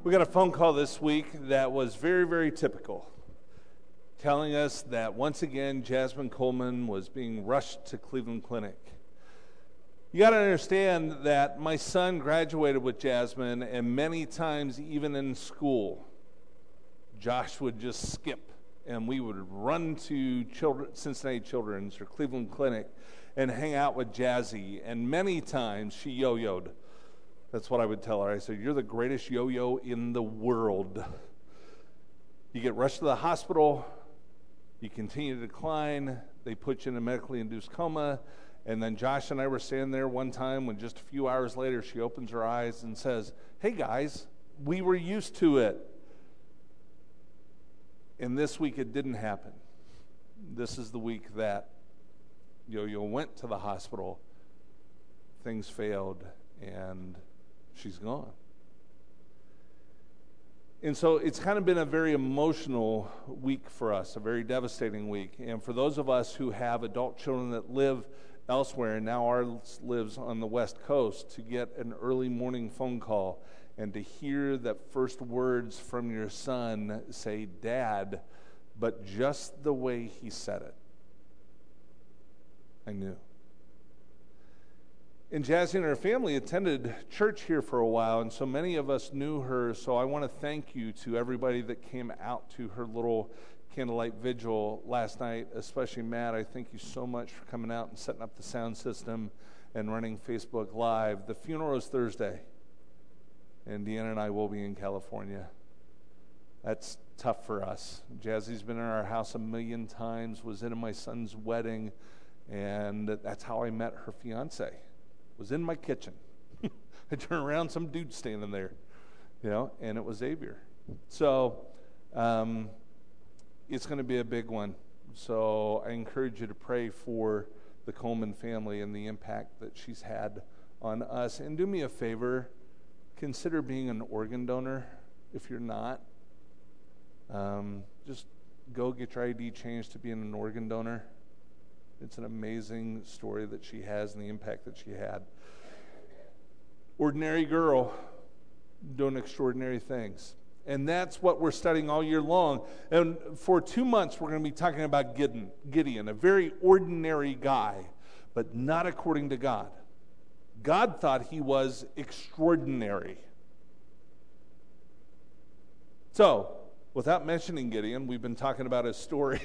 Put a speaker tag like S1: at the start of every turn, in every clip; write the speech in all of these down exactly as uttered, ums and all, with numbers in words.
S1: We got a phone call this week that was very, very typical, telling us that once again Jasmine Coleman was being rushed to Cleveland Clinic. You got to understand that my son graduated with Jasmine, and many times even in school, Josh would just skip, and we would run to children, Cincinnati Children's or Cleveland Clinic and hang out with Jazzy, and many times she yo-yoed. That's what I would tell her. I said, "You're the greatest yo-yo in the world." You get rushed to the hospital, you continue to decline, they put you in a medically induced coma, and then Josh and I were standing there one time when just a few hours later she opens her eyes and says, "Hey guys, we were used to it." And this week it didn't happen. This is the week that Yo-Yo went to the hospital, things failed, and she's gone. And so it's kind of been a very emotional week for us, a very devastating week. And for those of us who have adult children that live elsewhere, and now ours lives on the West Coast, to get an early morning phone call and to hear that first words from your son say, "Dad," but just the way he said it, I knew. And Jazzy and her family attended church here for a while, and so many of us knew her, so I want to thank you to everybody that came out to her little candlelight vigil last night, especially Matt. I thank you so much for coming out and setting up the sound system and running Facebook Live. The funeral is Thursday, and Deanna and I will be in California. That's tough for us. Jazzy's been in our house a million times, was in my son's wedding, and that's how I met her fiance. Was in my kitchen. I turned around, some dude standing there, you know, and it was Xavier. So um, it's going to be a big one. So I encourage you to pray for the Coleman family and the impact that she's had on us. And do me a favor, consider being an organ donor if you're not. Um, just go get your I D changed to being an organ donor. It's an amazing story that she has and the impact that she had. Ordinary girl doing extraordinary things. And that's what we're studying all year long. And for two months, we're going to be talking about Gideon, Gideon, a very ordinary guy, but not according to God. God thought he was extraordinary. So, without mentioning Gideon, we've been talking about his story.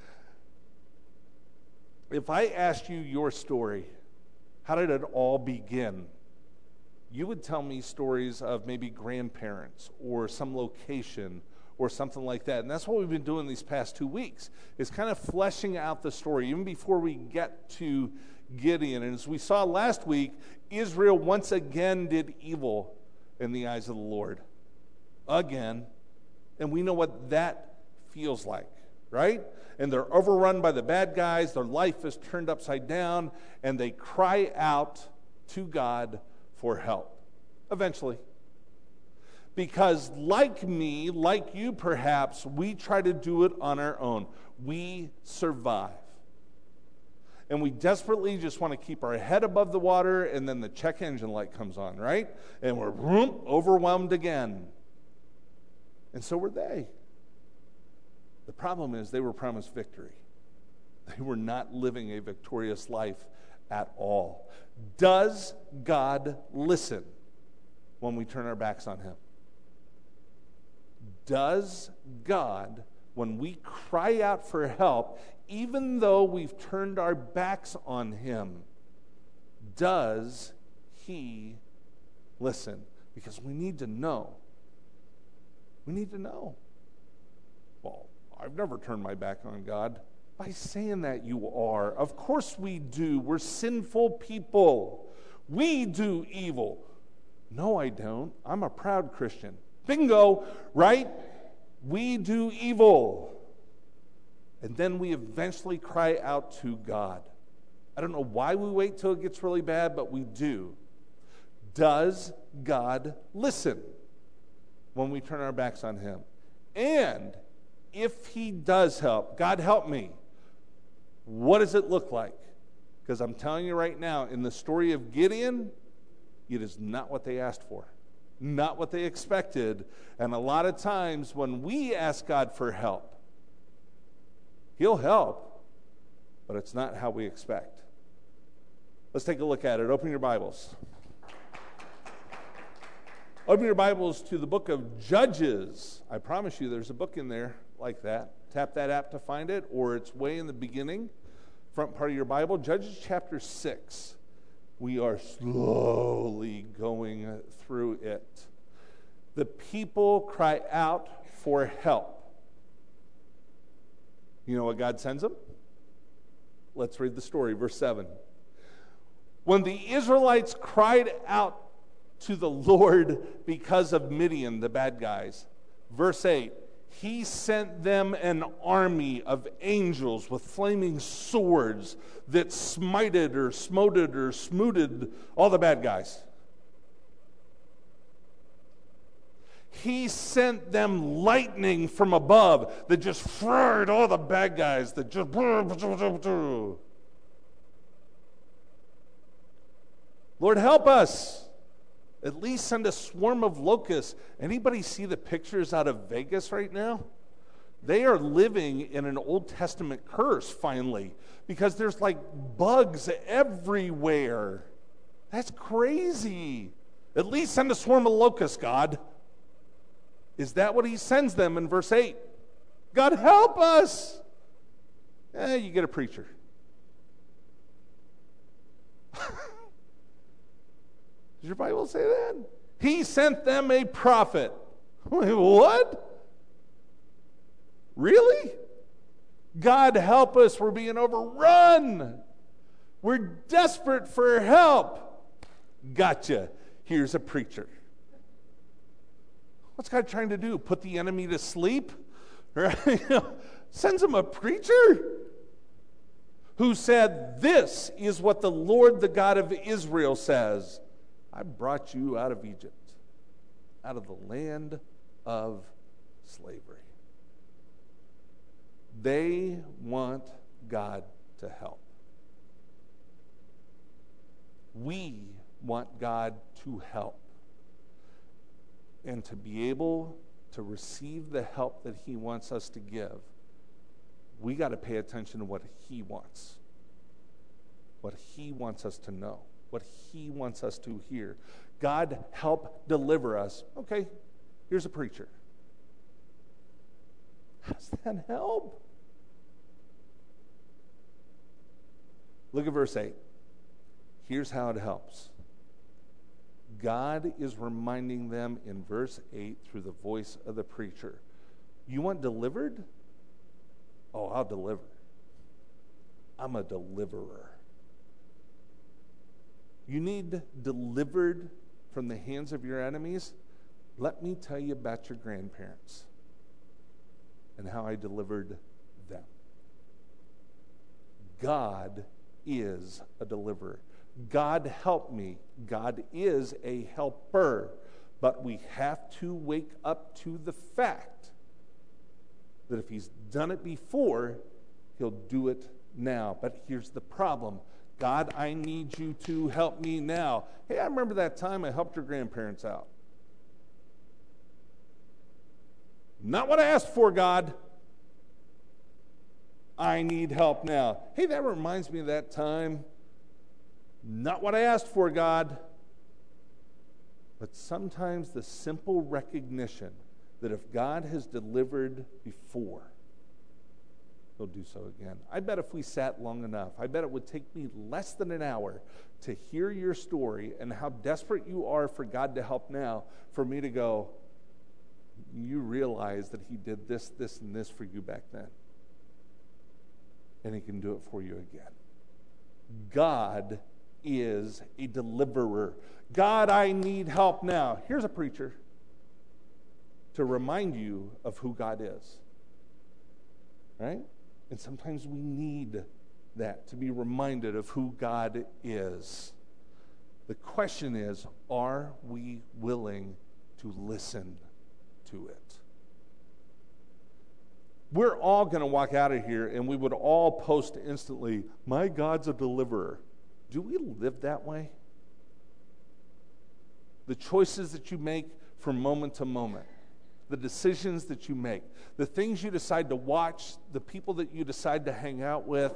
S1: If I asked you your story, how did it all begin? You would tell me stories of maybe grandparents or some location or something like that. And that's what we've been doing these past two weeks, is kind of fleshing out the story, even before we get to Gideon. And as we saw last week, Israel once again did evil in the eyes of the Lord. Again. And we know what that feels like, right? And they're overrun by the bad guys, their life is turned upside down, and they cry out to God for help, eventually. Because like me, like you perhaps, we try to do it on our own. We survive. And we desperately just want to keep our head above the water, and then the check engine light comes on, right? And we're vroom, overwhelmed again. And so were they. The problem is they were promised victory. They were not living a victorious life at all. Does God listen when we turn our backs on him? Does God, when we cry out for help, even though we've turned our backs on him, does he listen? Because we need to know. We need to know. Well, I've never turned my back on God. By saying that, you are. Of course we do. We're sinful people. We do evil. No, I don't. I'm a proud Christian. Bingo, right? We do evil. And then we eventually cry out to God. I don't know why we wait till it gets really bad, but we do. Does God listen when we turn our backs on him? And if he does help, God help me, what does it look like? Because I'm telling you right now, in the story of Gideon, it is not what they asked for. not what they expected. And a lot of times when we ask God for help, He'll help, but it's not how we expect. Let's take a look at it. Open your Bibles. Open your Bibles to the book of Judges. I promise you there's a book in there like that. Tap that app to find it, or it's way in the beginning, front part of your Bible. Judges chapter six. We are slowly going through it. The people cry out for help. You know what God sends them? Let's read the story, verse seven. When the Israelites cried out to the Lord because of Midian, the bad guys, verse eight, He sent them an army of angels with flaming swords that smited or smoted or smooted all the bad guys. He sent them lightning from above that just fried all the bad guys, that just... Lord, help us. At least send a swarm of locusts. Anybody see the pictures out of Vegas right now? They are living in an Old Testament curse, finally, because there's like bugs everywhere. That's crazy. At least send a swarm of locusts, God. Is that what He sends them in verse eight? God, help us. Eh, you get a preacher. Does your Bible say that? He sent them a prophet. Wait, what? Really? God, help us. We're being overrun. We're desperate for help. Gotcha. Here's a preacher. What's God trying to do? Put the enemy to sleep? Right? Sends him a preacher who said, this is what the Lord, the God of Israel, says. I brought you out of Egypt, out of the land of slavery. They want God to help. We want God to help. And to be able to receive the help that He wants us to give, we got to pay attention to what He wants, what He wants us to know, what He wants us to hear. God, help deliver us. Okay, here's a preacher. How does that help? Look at verse eight. Here's how it helps. God is reminding them in verse eight through the voice of the preacher. You want delivered? Oh, I'll deliver. I'm a deliverer. You need delivered from the hands of your enemies? Let me tell you about your grandparents and how I delivered them. God is a deliverer. God help me. God is a helper. But we have to wake up to the fact that if He's done it before, He'll do it now. But here's the problem. God, I need you to help me now. Hey, I remember that time I helped your grandparents out. Not what I asked for, God. I need help now. Hey, that reminds me of that time. Not what I asked for, God. But sometimes the simple recognition that if God has delivered before, He'll do so again. I bet if we sat long enough, I bet it would take me less than an hour to hear your story and how desperate you are for God to help now, for me to go, you realize that He did this, this, and this for you back then. And He can do it for you again. God is a deliverer. God, I need help now. Here's a preacher to remind you of who God is. Right? And sometimes we need that, to be reminded of who God is. The question is, are we willing to listen to it? We're all going to walk out of here and we would all post instantly, my God's a deliverer. Do we live that way? the choices that you make from moment to moment, the decisions that you make, the things you decide to watch, the people that you decide to hang out with,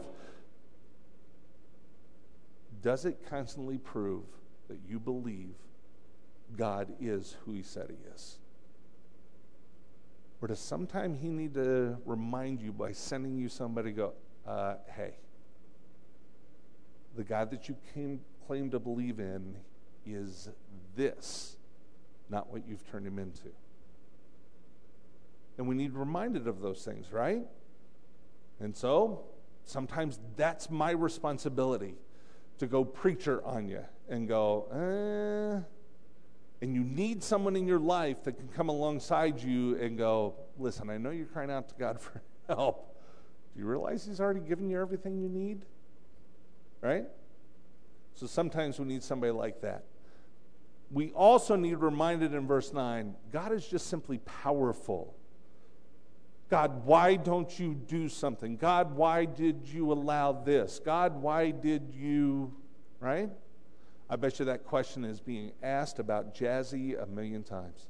S1: does it constantly prove that you believe God is who he said he is? Or does sometime he need to remind you by sending you somebody to go, uh, hey, the God that you came, claim to believe in is this, not what you've turned him into. And we need reminded of those things, right? And so, sometimes that's my responsibility, to go preacher on you and go, eh. And you need someone in your life that can come alongside you and go, listen, I know you're crying out to God for help. Do you realize he's already given you everything you need? Right? So sometimes we need somebody like that. We also need reminded in verse nine, God is just simply powerful. God, why don't you do something? God, why did you allow this? God, why did you, right? I bet you that question is being asked about Jazzy a million times.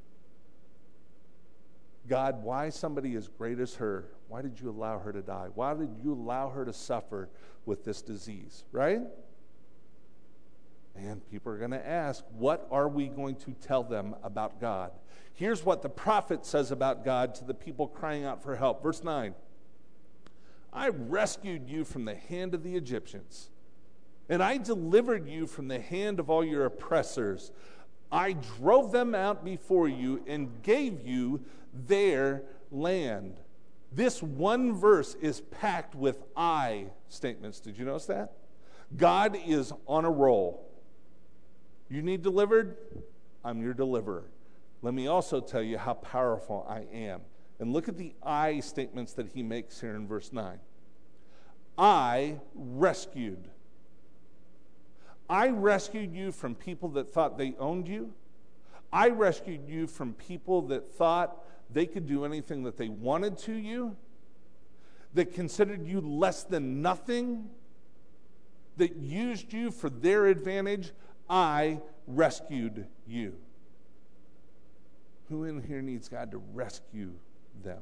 S1: God, why somebody as great as her, why did you allow her to die? Why did you allow her to suffer with this disease, right? And people are going to ask, what are we going to tell them about God? Here's what the prophet says about God to the people crying out for help. Verse nine, I rescued you from the hand of the Egyptians, and I delivered you from the hand of all your oppressors. I drove them out before you and gave you their land. This one verse is packed with I statements. Did you notice that? God is on a roll. You need delivered? I'm your deliverer. Let me also tell you how powerful I am. And look at the I statements that he makes here in verse nine. I rescued. I rescued you from people that thought they owned you. I rescued you from people that thought they could do anything that they wanted to you, that considered you less than nothing, that used you for their advantage. I rescued you. Who in here needs God to rescue them?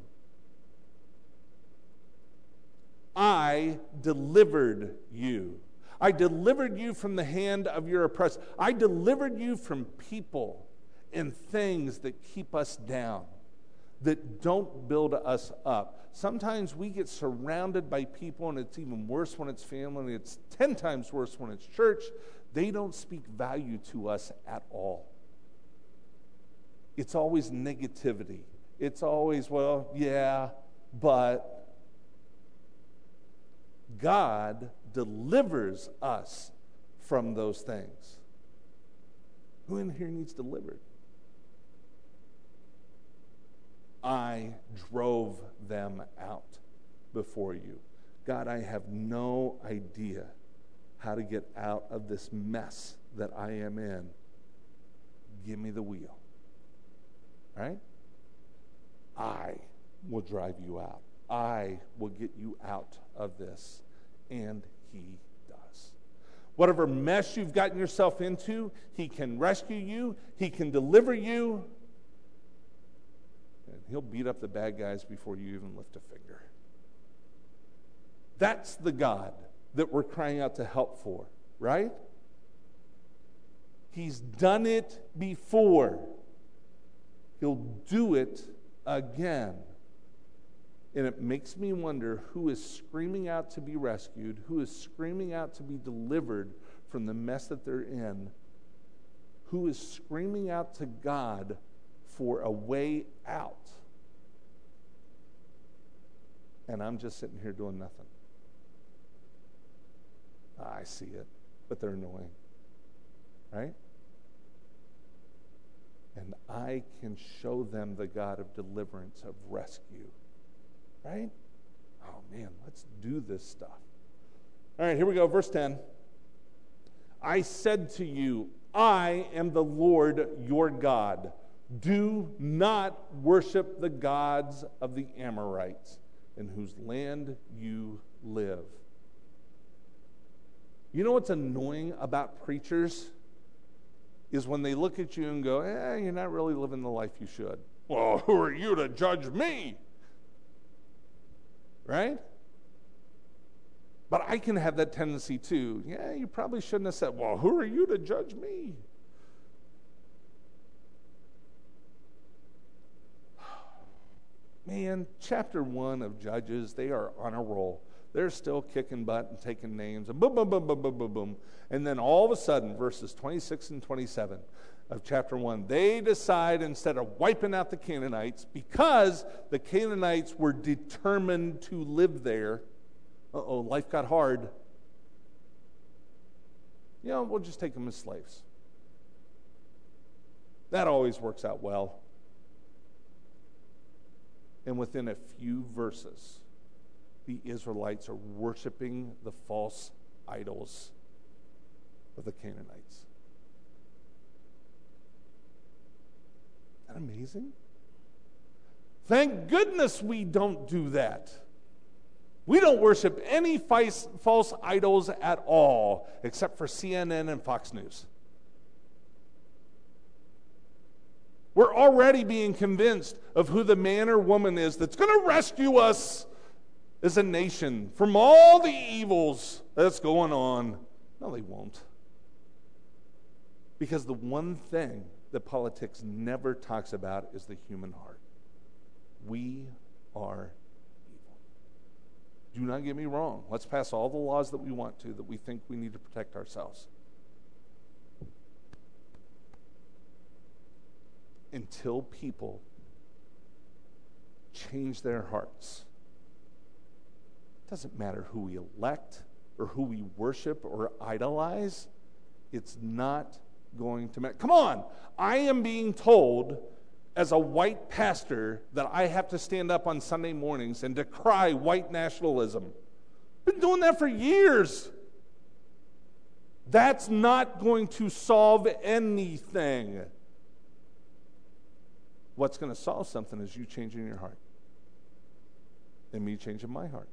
S1: I delivered you. I delivered you from the hand of your oppressor. I delivered you from people and things that keep us down, that don't build us up. Sometimes we get surrounded by people, and it's even worse when it's family, and it's ten times worse when it's church. They don't speak value to us at all. It's always negativity. It's always, well, yeah, but God delivers us from those things. Who in here needs delivered? I drove them out before you. God, I have no idea how to get out of this mess that I am in. Give me the wheel. Right? I will drive you out. I will get you out of this. And he does. Whatever mess you've gotten yourself into, he can rescue you. He can deliver you. And he'll beat up the bad guys before you even lift a finger. That's the God that we're crying out to help for, right? He's done it before. He'll do it again. And it makes me wonder who is screaming out to be rescued, who is screaming out to be delivered from the mess that they're in, who is screaming out to God for a way out. And I'm just sitting here doing nothing. I see it, but they're annoying, right? And I can show them the God of deliverance, of rescue, right? Oh man, let's do this stuff. All right, here we go, verse ten. I said to you, I am the Lord your God. Do not worship the gods of the Amorites, in whose land you live. You know what's annoying about preachers is when they look at you and go, eh, you're not really living the life you should. Well, who are you to judge me? Right? But I can have that tendency too. Yeah, you probably shouldn't have said, well, who are you to judge me? Man, chapter one of Judges, they are on a roll. They're still kicking butt and taking names, and boom, boom, boom, boom, boom, boom, boom. And then all of a sudden, verses twenty-six and twenty-seven of chapter one, they decide instead of wiping out the Canaanites, because the Canaanites were determined to live there, uh-oh, life got hard. You know, we'll just take them as slaves. That always works out well. And within a few verses, the Israelites are worshiping the false idols of the Canaanites. Isn't that amazing? Thank goodness we don't do that. We don't worship any false idols at all, except for C N N and Fox News. We're already being convinced of who the man or woman is that's going to rescue us as a nation from all the evils that's going on. No, they won't. Because the one thing that politics never talks about is the human heart. We are evil. Do not get me wrong. Let's pass all the laws that we want to, that we think we need to protect ourselves. Until people change their hearts, it doesn't matter who we elect or who we worship or idolize, it's not going to matter. Come on, I am being told as a white pastor that I have to stand up on Sunday mornings and decry white nationalism. I've been doing that for years. That's not going to solve anything. What's going to solve something is you changing your heart and me changing my heart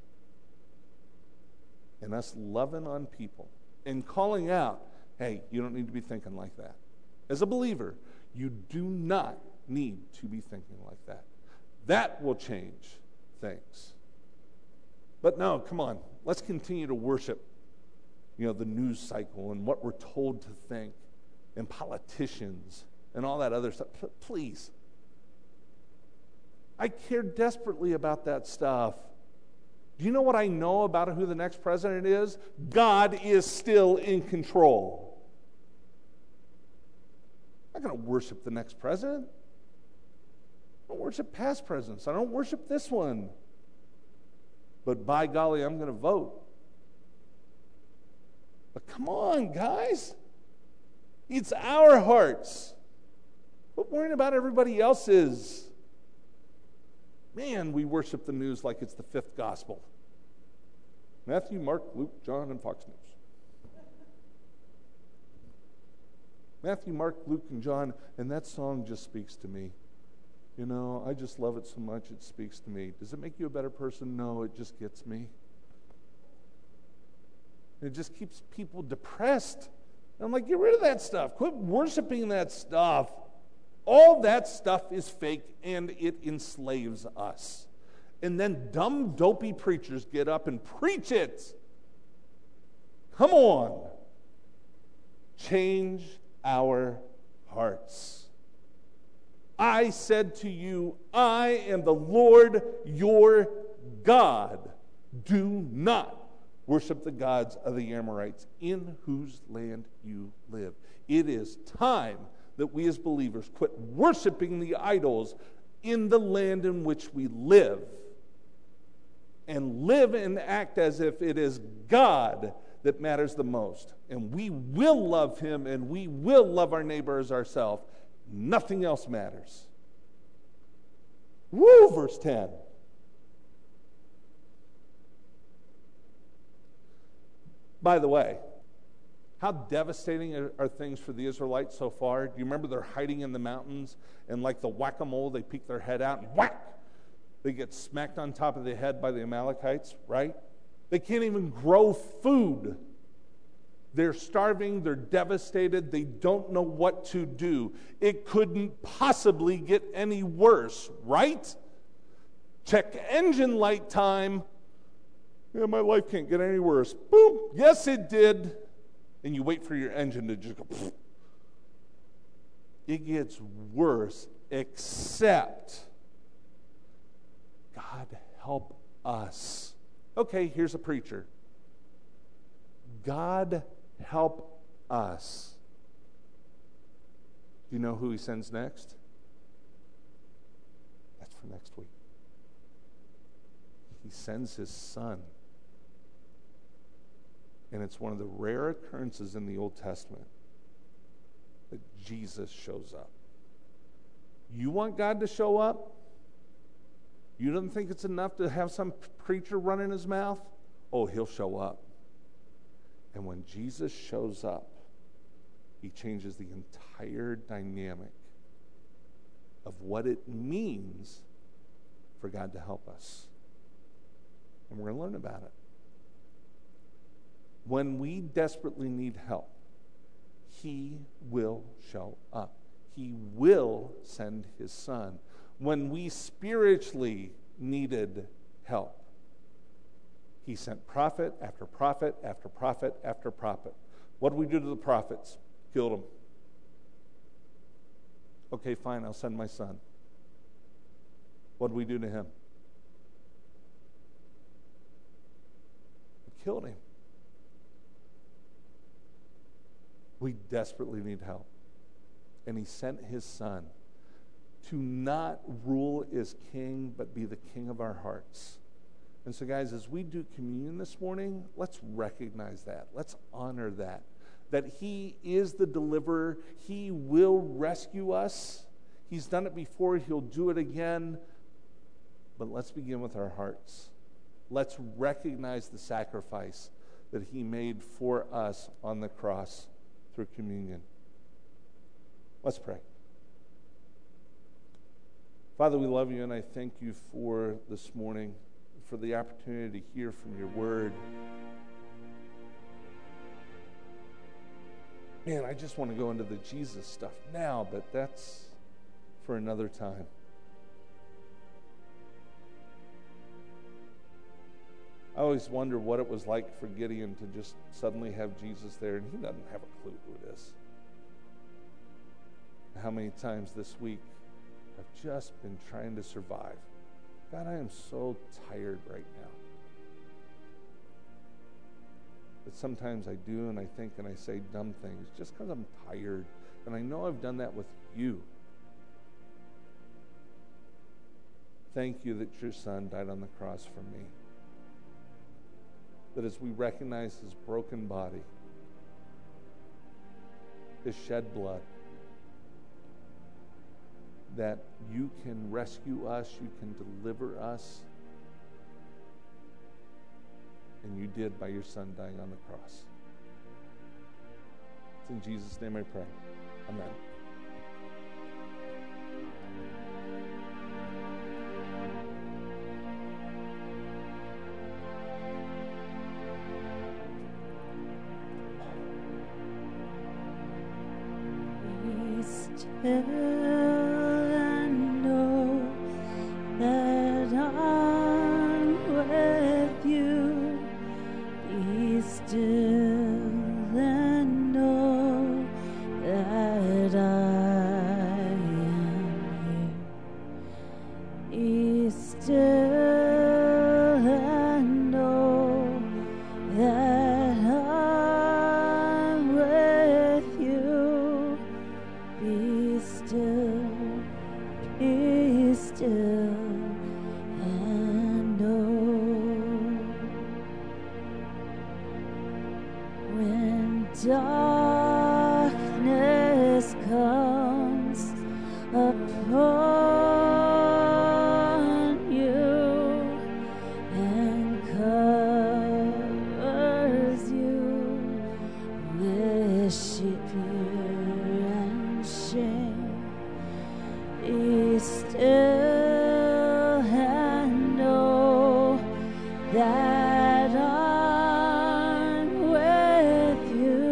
S1: and us loving on people and calling out, hey, you don't need to be thinking like that. As a believer, you do not need to be thinking like that. That will change things. But no, come on, let's continue to worship, you know, the news cycle and what we're told to think and politicians and all that other stuff. P- please. I care desperately about that stuff. Do you know what I know about who the next president is? God is still in control. I'm not going to worship the next president. I don't worship past presidents. I don't worship this one. But by golly, I'm going to vote. But come on, guys. It's our hearts. Quit worrying about everybody else's. Man, we worship the news like it's the fifth gospel. Matthew, Mark, Luke, John, and Fox News. Matthew, Mark, Luke, and John, and that song just speaks to me. You know, I just love it so much, it speaks to me. Does it make you a better person? No, it just gets me. It just keeps people depressed. And I'm like, get rid of that stuff. Quit worshiping that stuff. All that stuff is fake, and it enslaves us. And then dumb, dopey preachers get up and preach it. Come on. Change our hearts. I said to you, I am the Lord your God. Do not worship the gods of the Amorites, in whose land you live. It is time that we as believers quit worshiping the idols in the land in which we live and live and act as if it is God that matters the most. And we will love him and we will love our neighbor as ourselves. Nothing else matters. Woo, verse ten. By the way, how devastating are, are things for the Israelites so far? Do you remember they're hiding in the mountains and like the whack-a-mole, they peek their head out and whack! They get smacked on top of the head by the Amalekites, right? They can't even grow food. They're starving, they're devastated, they don't know what to do. It couldn't possibly get any worse, right? Check engine light time. Yeah, my life can't get any worse. Boom, yes it did. And you wait for your engine to just go, pfft. It gets worse, except God help us. Okay, here's a preacher. God help us. Do you know who he sends next? That's for next week. He sends his son. And it's one of the rare occurrences in the Old Testament that Jesus shows up. You want God to show up? You don't think it's enough to have some preacher running his mouth? Oh, he'll show up. And when Jesus shows up, he changes the entire dynamic of what it means for God to help us. And we're going to learn about it. When we desperately need help, he will show up. He will send his son. When we spiritually needed help, he sent prophet after prophet after prophet after prophet. What did we do to the prophets? Killed them. Okay, fine, I'll send my son. What did we do to him? We killed him. We desperately need help. And he sent his son to not rule as king, but be the king of our hearts. And so, guys, as we do communion this morning, let's recognize that. Let's honor that. That he is the deliverer. He will rescue us. He's done it before. He'll do it again. But let's begin with our hearts. Let's recognize the sacrifice that he made for us on the cross through communion. Let's pray. Father, we love you, and I thank you for this morning, for the opportunity to hear from your word. Man, I just want to go into the Jesus stuff now, but that's for another time. I always wonder what it was like for Gideon to just suddenly have Jesus there, and he doesn't have a clue who it is. How many times this week I've just been trying to survive. God, I am so tired right now. But sometimes I do, and I think and I say dumb things just because I'm tired. And I know I've done that with you. Thank you that your son died on the cross for me. That as we recognize his broken body, his shed blood, that you can rescue us, you can deliver us, and you did by your son dying on the cross. It's in Jesus' name I pray. Amen.
S2: And know that I'm with you. Be still and know that I am here. Be still and know that I'm with you. Be still, be still, and know when darkness comes upon you and covers you with shame and shame. Be still and know that I'm with you.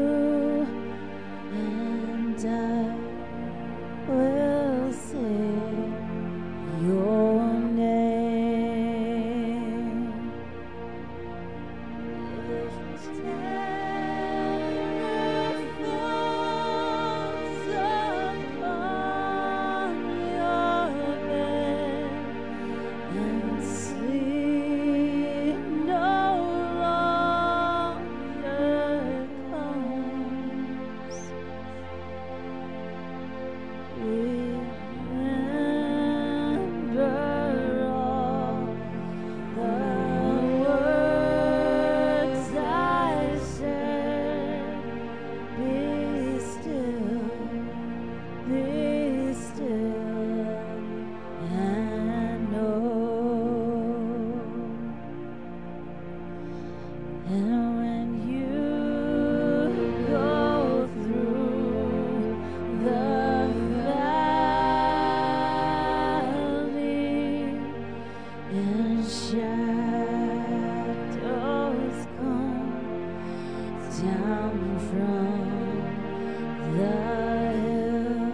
S2: down from the hill.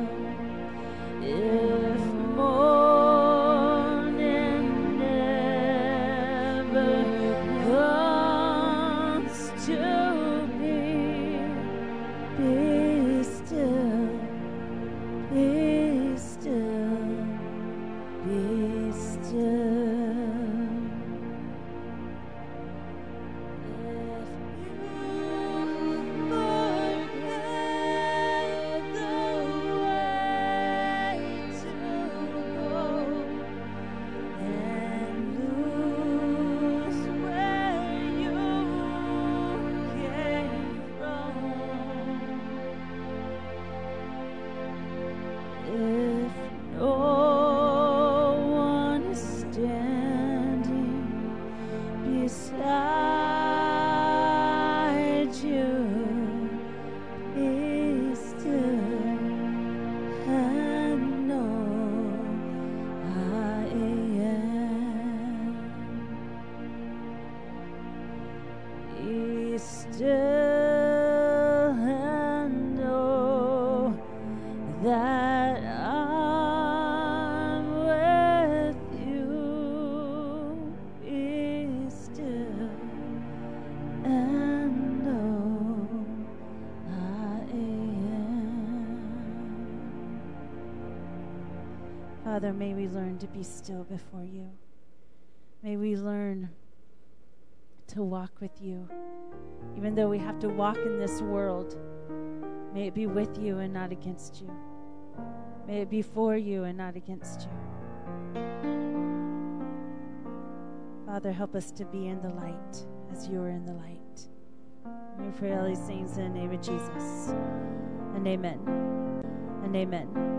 S2: If morning never comes to be, be still, be still, be still. If no one is standing beside you, be still and know I am. Be still and know that I'm with you. Be still and know I am. Father, may we learn to be still before you. May we learn to walk with you. Even though we have to walk in this world, may it be with you and not against you. May it be for you and not against you. Father, help us to be in the light as you are in the light. We pray all these things in the name of Jesus. And amen. And amen.